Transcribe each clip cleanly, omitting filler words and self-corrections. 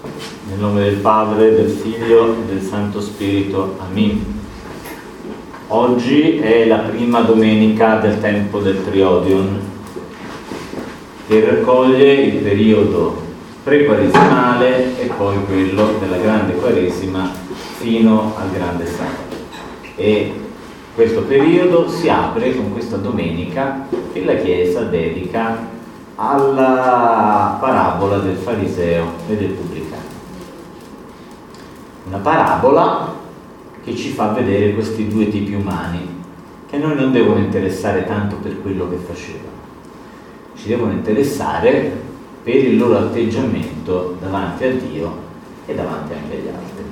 Nel nome del Padre, del Figlio e del Santo Spirito. Amin. Oggi è la prima domenica del tempo del Triodion, che raccoglie il periodo pre-quaresimale e poi quello della grande Quaresima fino al grande sabato. E questo periodo si apre con questa domenica che la Chiesa dedica alla parabola del fariseo e del pubblicano. Una parabola che ci fa vedere questi due tipi umani, che a noi non devono interessare tanto per quello che facevano, ci devono interessare per il loro atteggiamento davanti a Dio e davanti anche agli altri.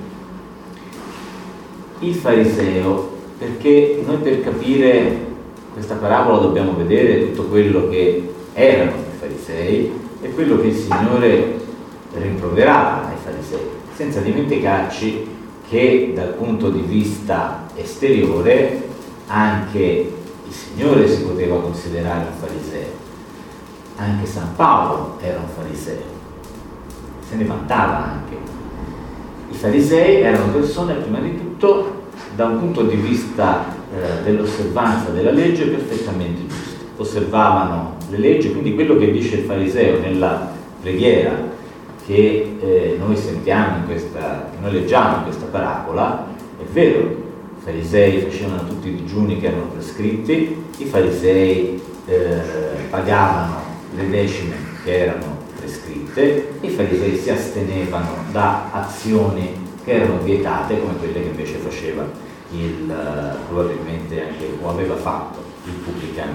Il fariseo, perché noi per capire questa parabola dobbiamo vedere tutto quello che erano i farisei e quello che il Signore rimproverava ai farisei, senza dimenticarci che dal punto di vista esteriore anche il Signore si poteva considerare un fariseo, anche San Paolo era un fariseo, se ne vantava anche. I farisei erano persone prima di tutto da un punto di vista dell'osservanza della legge perfettamente giuste, osservavano le leggi, quindi quello che dice il fariseo nella preghiera che noi sentiamo che noi leggiamo in questa parabola, è vero, i farisei facevano tutti i digiuni che erano prescritti, i farisei pagavano le decime che erano prescritte, i farisei si astenevano da azioni che erano vietate come quelle che invece faceva probabilmente anche o aveva fatto il pubblicano.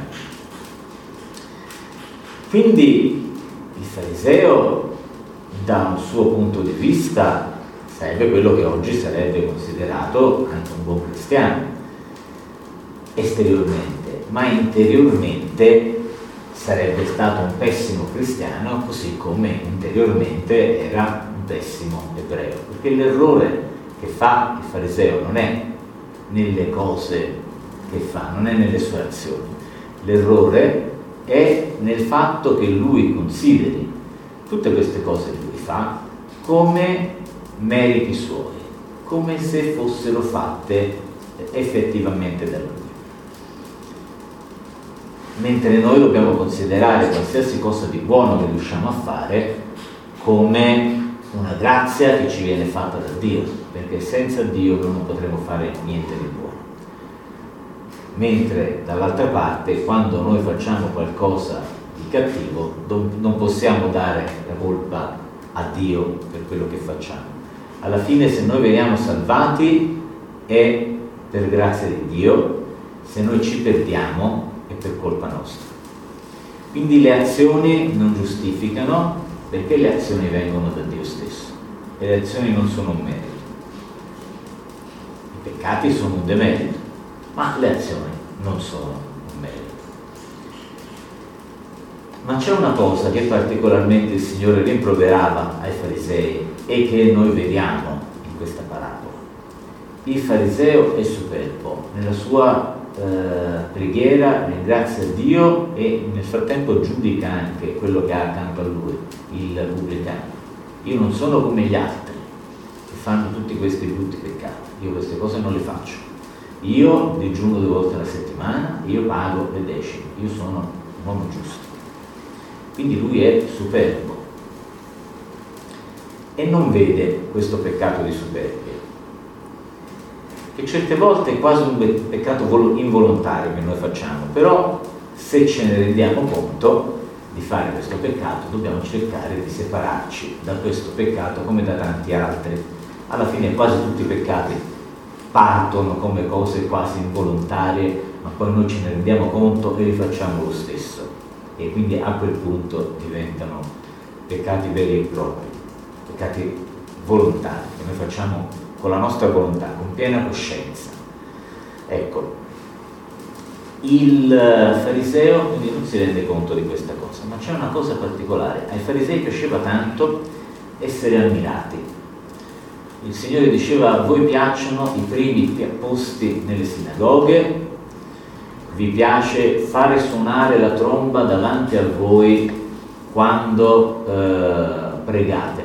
Quindi il fariseo da un suo punto di vista sarebbe quello che oggi sarebbe considerato anche un buon cristiano esteriormente, ma interiormente sarebbe stato un pessimo cristiano, così come interiormente era un pessimo ebreo, perché l'errore che fa il fariseo non è nelle cose che fa, non è nelle sue azioni, l'errore è nel fatto che lui consideri tutte queste cose che lui fa come meriti suoi, come se fossero fatte effettivamente da lui. Mentre noi dobbiamo considerare qualsiasi cosa di buono che riusciamo a fare come una grazia che ci viene fatta da Dio, perché senza Dio noi non potremo fare niente di buono. Mentre dall'altra parte, quando noi facciamo qualcosa di cattivo, non possiamo dare la colpa a Dio per quello che facciamo. Alla fine, se noi veniamo salvati è per grazia di Dio, se noi ci perdiamo è per colpa nostra. Quindi le azioni non giustificano, perché le azioni vengono da Dio stesso e le azioni non sono un merito. I peccati sono un demerito, ma le azioni non sono un merito. Ma c'è una cosa che particolarmente il Signore rimproverava ai farisei e che noi vediamo in questa parabola. Il fariseo è superbo, nella sua preghiera ringrazia Dio e nel frattempo giudica anche quello che ha accanto a lui, il pubblicano. Io non sono come gli altri che fanno tutti questi brutti peccati, io queste cose non le faccio. Io digiuno 2 volte alla settimana, io pago le decime, io sono un uomo giusto. Quindi lui è superbo e non vede questo peccato di superbia, che certe volte è quasi un peccato involontario che noi facciamo, però se ce ne rendiamo conto di fare questo peccato dobbiamo cercare di separarci da questo peccato come da tanti altri. Alla fine quasi tutti i peccati partono come cose quasi involontarie, ma poi noi ce ne rendiamo conto e li facciamo lo stesso, e quindi a quel punto diventano peccati veri e propri, peccati volontari che noi facciamo con la nostra volontà, con piena coscienza. Ecco, il fariseo quindi non si rende conto di questa cosa, ma c'è una cosa particolare: ai farisei piaceva tanto essere ammirati. Il Signore diceva: a voi piacciono i primi posti nelle sinagoghe, vi piace fare suonare la tromba davanti a voi quando pregate.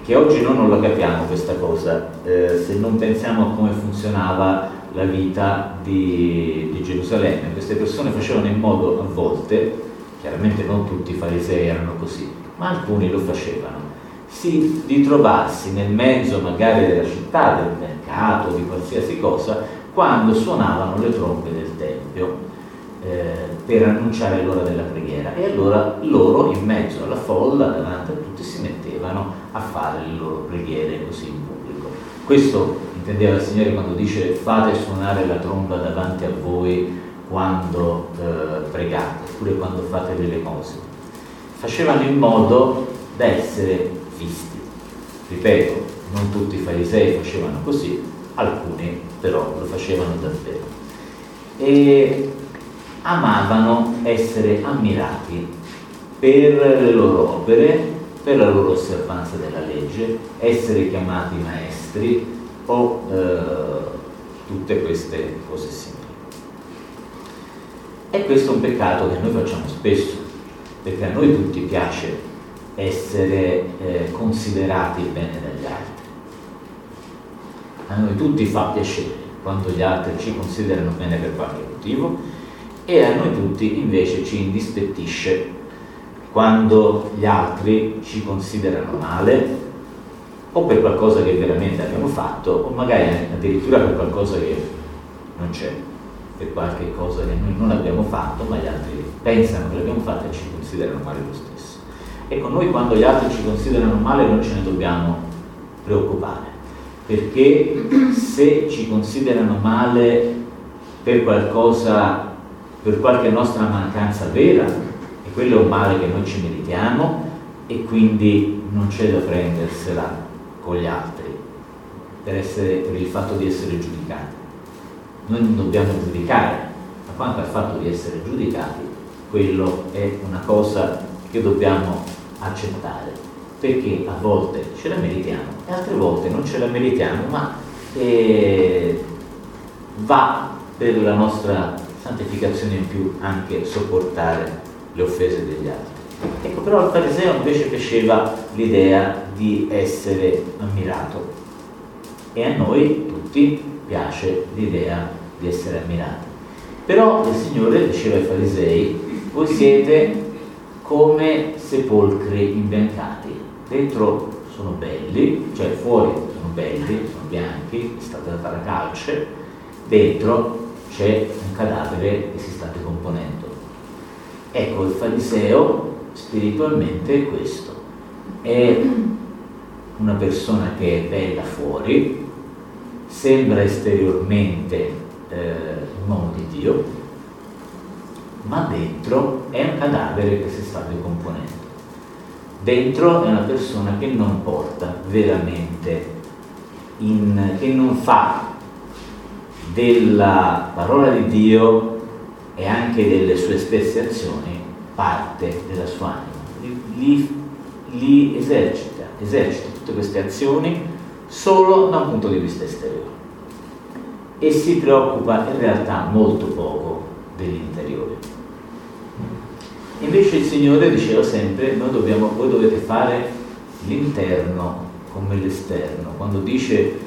che oggi noi non la capiamo questa cosa, se non pensiamo a come funzionava la vita di Gerusalemme. Queste persone facevano in modo, a volte, chiaramente non tutti i farisei erano così, ma alcuni lo facevano, di trovarsi nel mezzo magari della città, del mercato, di qualsiasi cosa, quando suonavano le trombe del Tempio per annunciare l'ora della preghiera, e allora loro in mezzo alla folla, davanti a tutti, si mettevano a fare le loro preghiere così in pubblico. Questo intendeva il Signore quando dice: fate suonare la tromba davanti a voi quando pregate, oppure quando fate le elemosine. Facevano in modo da essere visti. Ripeto, non tutti i farisei facevano così, alcuni però lo facevano davvero. E amavano essere ammirati per le loro opere, per la loro osservanza della legge, essere chiamati maestri o tutte queste cose simili. E questo è un peccato che noi facciamo spesso, perché a noi tutti piace essere considerati bene dagli altri. A noi tutti fa piacere quando gli altri ci considerano bene per qualche motivo, e a noi tutti invece ci indispettisce quando gli altri ci considerano male, o per qualcosa che veramente abbiamo fatto, o magari addirittura per qualcosa che non c'è, per qualche cosa che noi non abbiamo fatto, ma gli altri pensano che l'abbiamo fatta e ci considerano male lo stesso. Ecco, noi quando gli altri ci considerano male non ce ne dobbiamo preoccupare, perché se ci considerano male per qualcosa, per qualche nostra mancanza vera, e quello è un male che noi ci meritiamo, e quindi non c'è da prendersela con gli altri per il fatto di essere giudicati. Noi non dobbiamo giudicare, ma quanto al fatto di essere giudicati, quello è una cosa che dobbiamo accettare, perché a volte ce la meritiamo e altre volte non ce la meritiamo, ma va per la nostra santificazione in più anche sopportare le offese degli altri. Ecco, però il fariseo invece piaceva l'idea di essere ammirato, e a noi tutti piace l'idea di essere ammirati. Però il Signore diceva ai farisei: voi siete come sepolcri imbiancati, dentro sono belli, cioè fuori sono belli, sono bianchi, è stata data la calce, dentro c'è un cadavere che si sta decomponendo. Ecco, il fariseo spiritualmente è questo, è una persona che è bella fuori, sembra esteriormente un uomo di Dio, ma dentro è un cadavere che si sta decomponendo. Dentro è una persona che non porta veramente, che non fa della parola di Dio e anche delle sue stesse azioni parte della sua anima. Li esercita tutte queste azioni solo da un punto di vista esteriore, e si preoccupa in realtà molto poco dell'interiore. Invece il Signore diceva sempre: voi dovete fare l'interno come l'esterno. Quando dice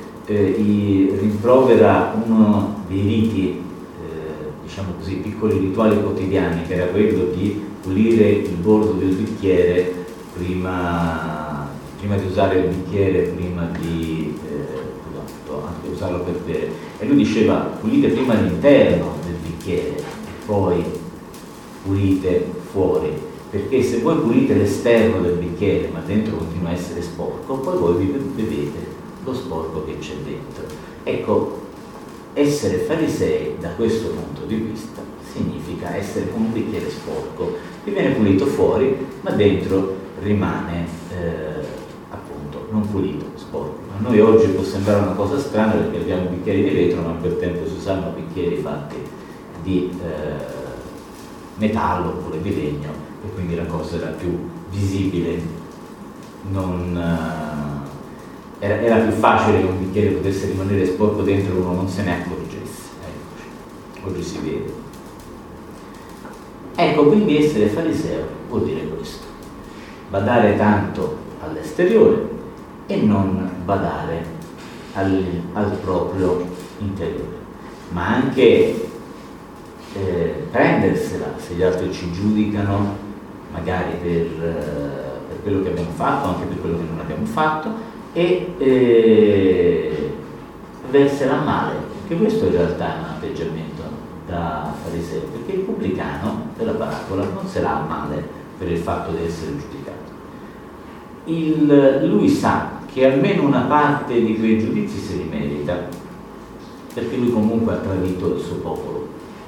rimprovera uno dei riti, diciamo così, piccoli rituali quotidiani, che era quello di pulire il bordo del bicchiere prima di usare il bicchiere, prima di anche usarlo per bere, e lui diceva: pulite prima l'interno del bicchiere e poi pulite fuori, perché se voi pulite l'esterno del bicchiere ma dentro continua a essere sporco, poi voi vi bevete lo sporco che c'è dentro. Ecco, essere farisei da questo punto di vista significa essere come un bicchiere sporco che viene pulito fuori ma dentro rimane appunto non pulito, sporco. A noi oggi può sembrare una cosa strana perché abbiamo bicchieri di vetro, ma per tempo si usavano bicchieri fatti di metallo oppure di legno, e quindi la cosa era più visibile, era più facile che un bicchiere potesse rimanere sporco dentro e uno non se ne accorgesse. Oggi si vede. Ecco, quindi essere fariseo vuol dire questo: badare tanto all'esteriore e non badare al proprio interiore, ma anche prendersela se gli altri ci giudicano, magari per quello che abbiamo fatto, anche per quello che non abbiamo fatto, e versela male, perché questo in realtà è un atteggiamento da fariseo, perché il pubblicano della parabola non se la ha male per il fatto di essere giudicato. Lui sa che almeno una parte di quei giudizi se li merita, perché lui comunque ha tradito il suo popolo.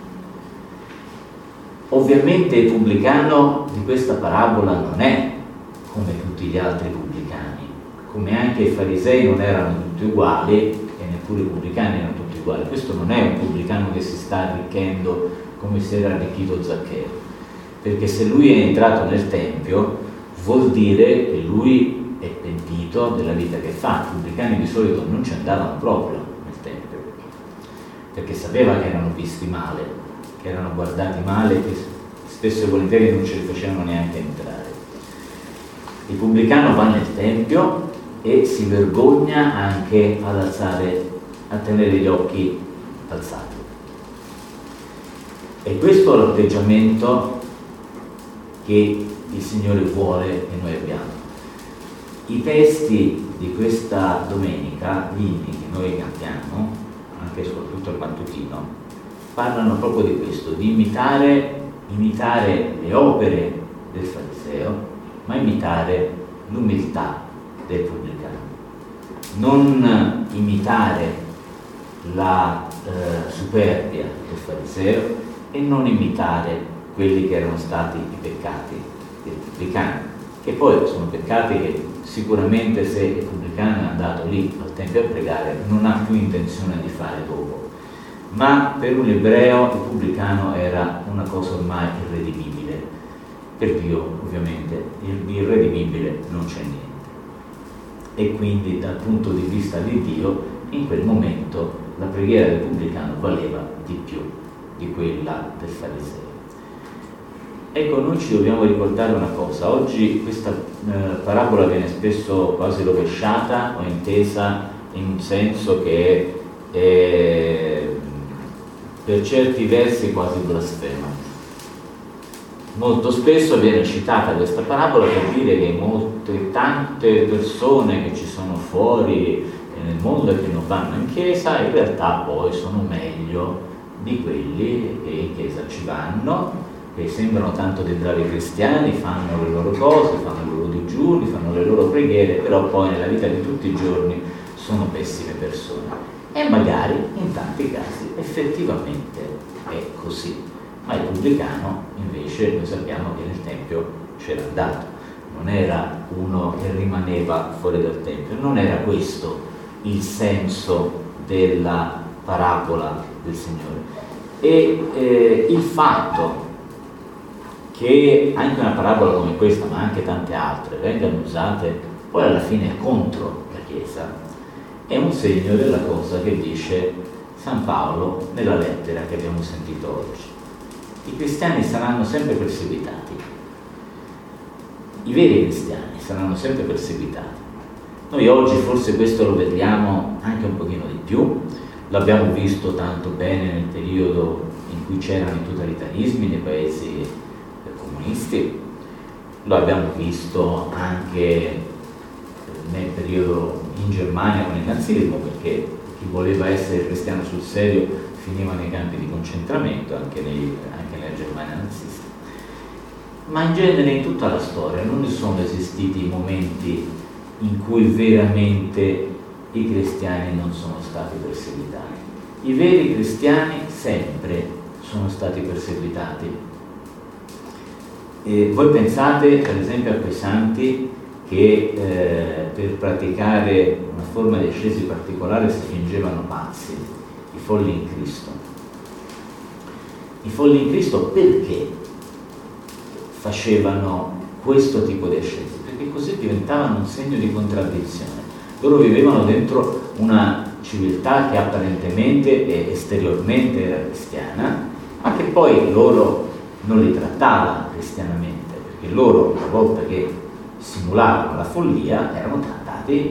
Ovviamente il pubblicano di questa parabola non è come tutti gli altri pubblicani, come anche i farisei non erano tutti uguali e neppure i pubblicani erano tutti uguali. Questo non è un pubblicano che si sta arricchendo come si era arricchito Zaccheo, perché se lui è entrato nel Tempio vuol dire che lui è pentito della vita che fa. I pubblicani di solito non ci andavano proprio nel Tempio, perché sapeva che erano visti male, che erano guardati male, che spesso e volentieri non ce li facevano neanche entrare. Il pubblicano va nel Tempio e si vergogna anche a tenere gli occhi alzati. E questo è l'atteggiamento che il Signore vuole che noi abbiamo. I testi di questa domenica, gli inni che noi cantiamo, anche e soprattutto il mattutino, parlano proprio di questo, di imitare le opere del fariseo, ma imitare l'umiltà del pubblicano. Non imitare la superbia del fariseo e non imitare quelli che erano stati i peccati del pubblicano, che poi sono peccati che sicuramente se il pubblicano è andato lì al Tempio a pregare non ha più intenzione di fare dopo. Ma per un ebreo il pubblicano era una cosa ormai irredimibile. Per Dio ovviamente di irredimibile non c'è niente. E quindi dal punto di vista di Dio in quel momento la preghiera del pubblicano valeva di più di quella del fariseo. Ecco, noi ci dobbiamo ricordare una cosa: oggi questa parabola viene spesso quasi rovesciata o intesa in un senso che è per certi versi quasi blasfema. Molto spesso viene citata questa parabola per dire che tante persone che ci sono fuori nel mondo e che non vanno in chiesa in realtà poi sono meglio di quelli che in chiesa ci vanno, che sembrano tanto dei bravi cristiani, fanno le loro cose, fanno i loro digiuni, fanno le loro preghiere, però poi nella vita di tutti i giorni sono pessime persone. E magari in tanti casi effettivamente è così, ma il pubblicano invece noi sappiamo che nel Tempio c'era andato, non era uno che rimaneva fuori dal Tempio, non era questo il senso della parabola del Signore. E il fatto che anche una parabola come questa, ma anche tante altre, vengano usate poi alla fine contro la Chiesa, è un segno della cosa che dice San Paolo nella lettera che abbiamo sentito oggi. I cristiani saranno sempre perseguitati, i veri cristiani saranno sempre perseguitati. Noi oggi forse questo lo vediamo anche un pochino di più, l'abbiamo visto tanto bene nel periodo in cui c'erano i totalitarismi nei paesi comunisti, lo abbiamo visto anche nel periodo in Germania con il nazismo, perché chi voleva essere cristiano sul serio finiva nei campi di concentramento, anche nella Germania nazista. Ma in genere in tutta la storia non sono esistiti momenti in cui veramente i cristiani non sono stati perseguitati. I veri cristiani sempre sono stati perseguitati. E voi pensate per esempio a quei santi che per praticare una forma di ascesi particolare si fingevano pazzi, i folli in Cristo. I folli in Cristo perché facevano questo tipo di ascesi? Perché così diventavano un segno di contraddizione. Loro vivevano dentro una civiltà che apparentemente e esteriormente era cristiana, ma che poi loro non li trattava cristianamente, perché loro, una volta che simulavano la follia, erano trattati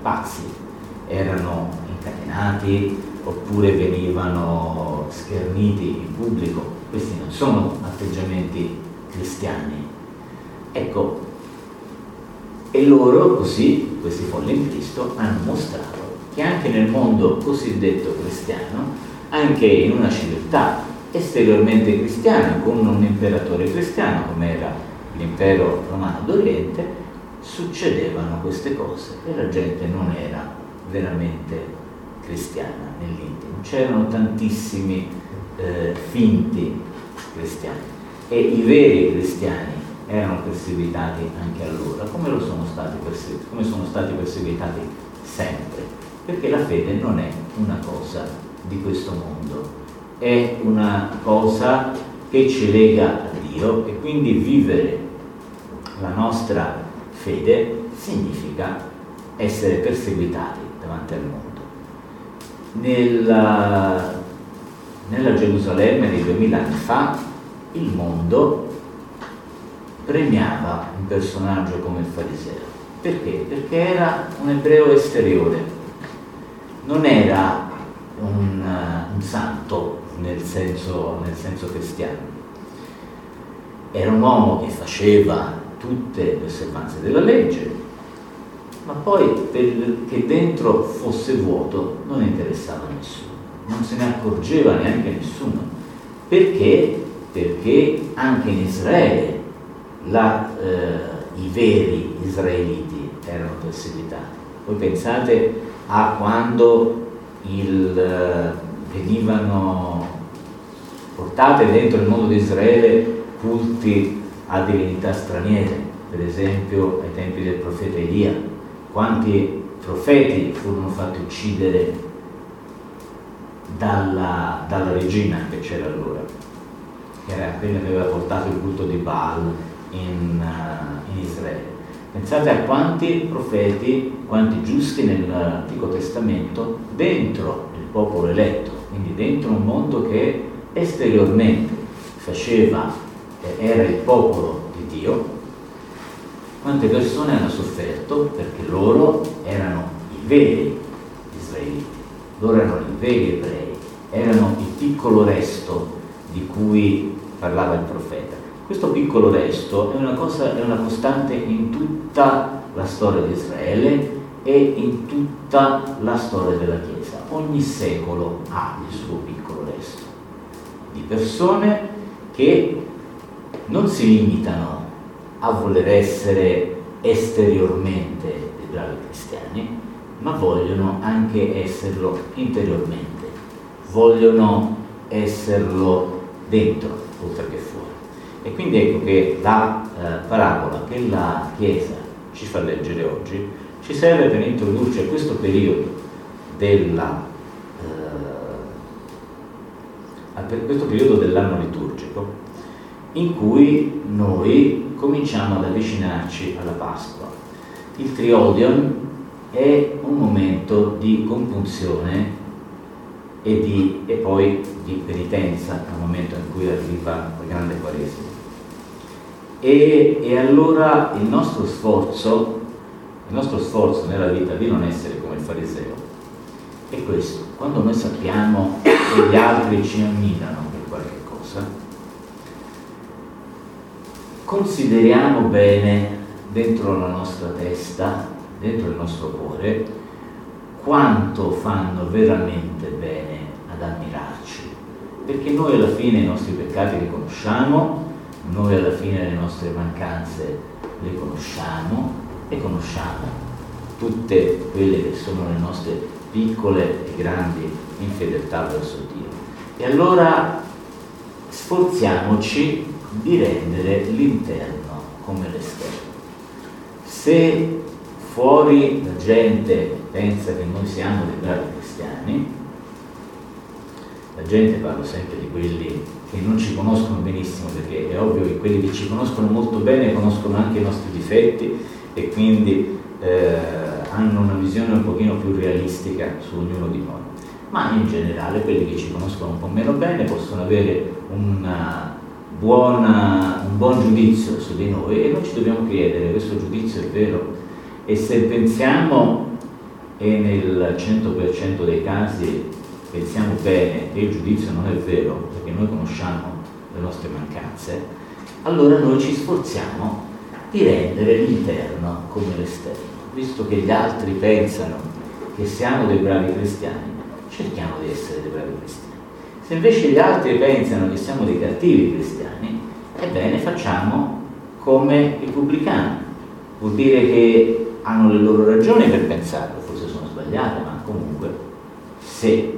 pazzi, erano incatenati oppure venivano scherniti in pubblico. Questi non sono atteggiamenti cristiani. Ecco, e loro così, questi folli in Cristo, hanno mostrato che anche nel mondo cosiddetto cristiano, anche in una civiltà esteriormente cristiana, con un imperatore cristiano come era l'impero romano d'Oriente, succedevano queste cose e la gente non era veramente cristiana nell'intimo. C'erano tantissimi finti cristiani e i veri cristiani erano perseguitati anche allora, come sono stati perseguitati sempre, perché la fede non è una cosa di questo mondo, è una cosa che ci lega a Dio, e quindi vivere la nostra fede significa essere perseguitati davanti al mondo. Nella Gerusalemme di 2000 anni fa il mondo premiava un personaggio come il fariseo. Perché? Perché era un ebreo esteriore, non era un santo nel senso cristiano. Era un uomo che faceva tutte le osservanze della legge, ma poi che dentro fosse vuoto non interessava a nessuno, non se ne accorgeva neanche nessuno. Perché? Perché anche in Israele i veri israeliti erano perseguitati. Voi pensate a quando venivano portate dentro il mondo di Israele culti a divinità straniere, per esempio ai tempi del profeta Elia. Quanti profeti furono fatti uccidere dalla regina che c'era allora, che era quella che aveva portato il culto di Baal in Israele. Pensate a quanti profeti, quanti giusti nell'Antico Testamento dentro il popolo eletto, quindi dentro un mondo che esteriormente era il popolo di Dio, quante persone hanno sofferto perché loro erano i veri israeliti, loro erano i veri ebrei, erano il piccolo resto di cui parlava il profeta. Questo piccolo resto è una costante in tutta la storia di Israele e in tutta la storia della Chiesa. Ogni secolo ha il suo piccolo resto di persone che non si limitano a voler essere esteriormente dei bravi cristiani, ma vogliono anche esserlo interiormente, vogliono esserlo dentro, oltre che fuori. E quindi ecco che la parabola che la Chiesa ci fa leggere oggi ci serve per introdurci a questo periodo dell'anno liturgico, in cui noi cominciamo ad avvicinarci alla Pasqua. Il Triodion è un momento di compunzione e poi di penitenza, al momento in cui arriva la grande Quaresima. E allora il nostro sforzo nella vita di non essere come il fariseo è questo: quando noi sappiamo che gli altri ci ammirano per qualche cosa, consideriamo bene dentro la nostra testa, dentro il nostro cuore, quanto fanno veramente bene ad ammirarci, perché noi alla fine i nostri peccati li conosciamo, noi alla fine le nostre mancanze le conosciamo e conosciamo tutte quelle che sono le nostre piccole e grandi infedeltà verso Dio. E allora sforziamoci di rendere l'interno come l'esterno. Se fuori la gente pensa che noi siamo dei bravi cristiani, la gente, parlo sempre di quelli che non ci conoscono benissimo, perché è ovvio che quelli che ci conoscono molto bene conoscono anche i nostri difetti e quindi hanno una visione un pochino più realistica su ognuno di noi, ma in generale quelli che ci conoscono un po' meno bene possono avere un buon giudizio su di noi, e noi ci dobbiamo chiedere: questo giudizio è vero? E se pensiamo e nel 100% dei casi pensiamo bene che il giudizio non è vero, perché noi conosciamo le nostre mancanze, allora noi ci sforziamo di rendere l'interno come l'esterno. Visto che gli altri pensano che siamo dei bravi cristiani, cerchiamo di essere dei bravi cristiani. Se invece gli altri pensano che siamo dei cattivi cristiani, ebbene facciamo come i pubblicani. Vuol dire che hanno le loro ragioni per pensarlo, forse sono sbagliate, ma comunque se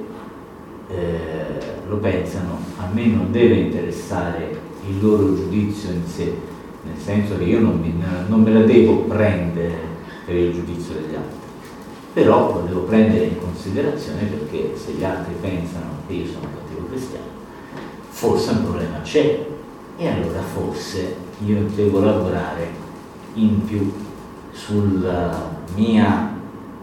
lo pensano, a me non deve interessare il loro giudizio in sé, nel senso che io non me la devo prendere per il giudizio degli altri, però lo devo prendere in considerazione, perché se gli altri pensano che io sono un cattivo cristiano, forse un problema c'è, e allora forse io devo lavorare in più sulla mia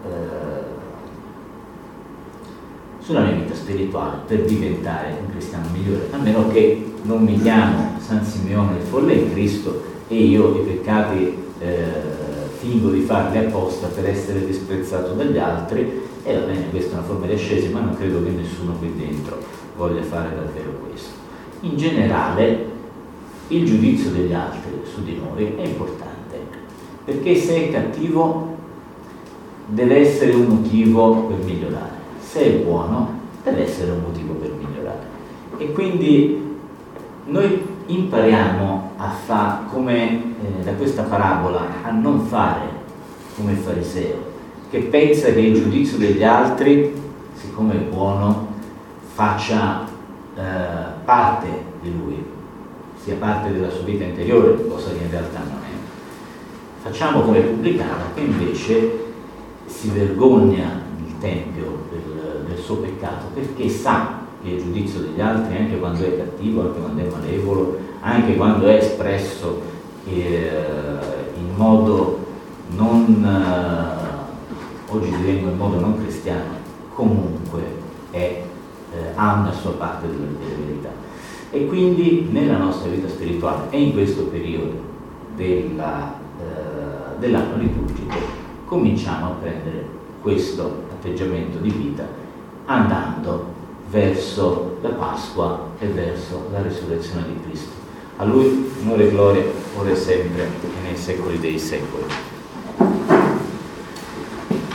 vita spirituale per diventare un cristiano migliore, a meno che non mi chiamo San Simeone il folle in Cristo e io i peccati fingo di farli apposta per essere disprezzato dagli altri, e va bene, questa è una forma di ascesi, ma non credo che nessuno qui dentro voglia fare davvero questo. In generale il giudizio degli altri su di noi è importante, perché se è cattivo deve essere un motivo per migliorare, se è buono deve essere un motivo per migliorare, e quindi noi impariamo a fare come da questa parabola, a non fare come il fariseo, che pensa che il giudizio degli altri, siccome è buono, faccia parte di lui, sia parte della sua vita interiore, cosa che in realtà non è. Facciamo come il pubblicano, che invece si vergogna nel tempio del suo peccato, perché sa che il giudizio degli altri, anche quando è cattivo, anche quando è malevolo, anche quando è espresso in modo non oggi diremmo in modo non cristiano, comunque ha una sua parte della verità. E quindi nella nostra vita spirituale e in questo periodo dell'anno liturgico cominciamo a prendere questo atteggiamento di vita, andando verso la Pasqua e verso la risurrezione di Cristo. A Lui onore e gloria, ora e sempre, e nei secoli dei secoli.